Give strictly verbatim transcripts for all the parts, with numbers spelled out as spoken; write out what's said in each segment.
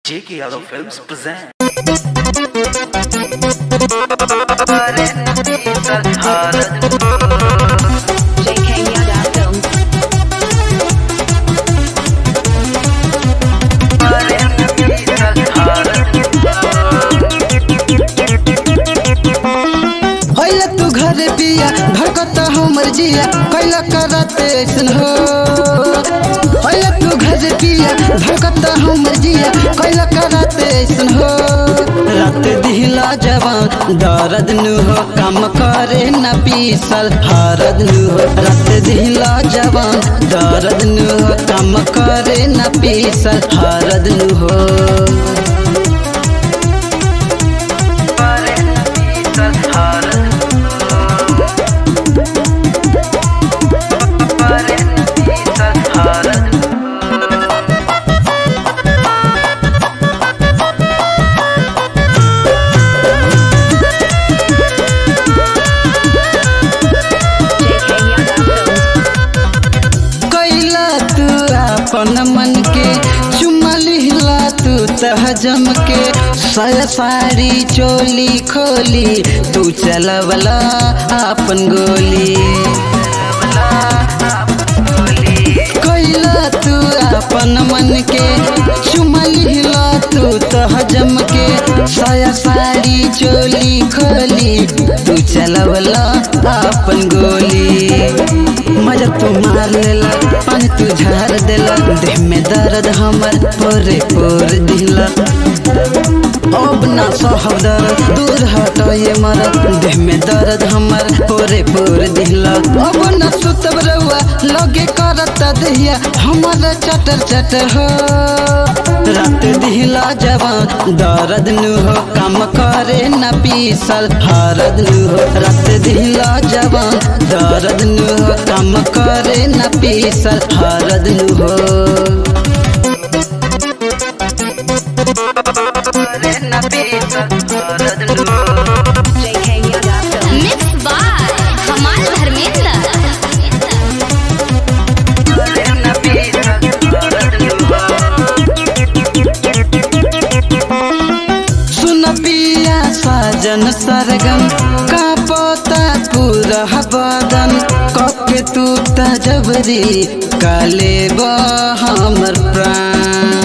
J K Yadav Films present. J K Yadav Films. होइला तू घर पिया धड़कता हमर जिया कैला करते ऐसन हो। होइला तू घर पिया धड़कता हमर जिया कैला करते ऐसन हो। रात दिहला जवान दर्द नु हो काम करे न पीसल हरद नु हो। रात दिहला जवान दर्द नु हो काम करे न पीसल हरद नु हो। अपन मन के चुमा लिहला तू तहजम के साया साड़ी चोली खोली तू चलवला अपन गोली। कैला तू अपन मन के चुमा लिहला तू तहजम के साया साड़ी चोली खोली तू चलवला अपन गोली। मजा तू मार लेला पानी तू झार देला देह में दर्द हमर पोरे पोर दिला। अब ना सहब दर्द दूर हटो ये मरद देह में दर्द हमर पोरे पोर दिला। अब ना सुतब रउआ लगे करता दहिया हमर चटर चटर हो। रात दिहला जवान दर्द नु हो काम करे न पीसल हरद नु हो। रात दिहला जवान दर्द नु हो काम करे न पीसल हरद नु हो। J K Yadav Films. Mixed by Kamal Dharmendra. सुन पिया साजन सरगम का पोता पूरा बदन कके तू तजबरी काले बा हमर प्राण।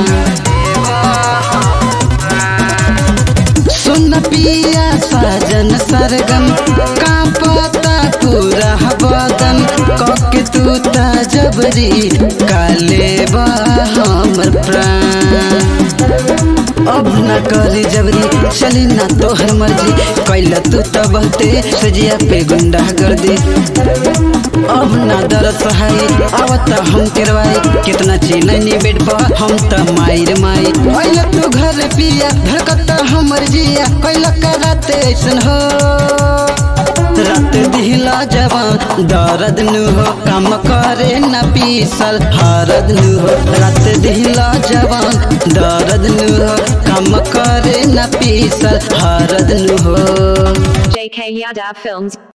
सुन पिया साजन सरगम का पोता पूरा बदन कके तू तजबरी काले बा हमर प्राण। अब न करी जबरी चली ना तोहर मर्जी कैला तू तो बहुते सजिया पे गुंडा कर दी। अब ना दर्द सहाई आवता हम करवाई कितना चिलनी बेड पर हम त मायर माई। कैला तू घर पिया धड़कता हमर जिया कैला करते ऐसन हो। रात दिहला जवान दर्द नु हो काम करे न पीसल हरद नु हो। रात दिहला जवान दर्द नु हो काम करे न पीसल हरद नु हो। J K Yadav Films.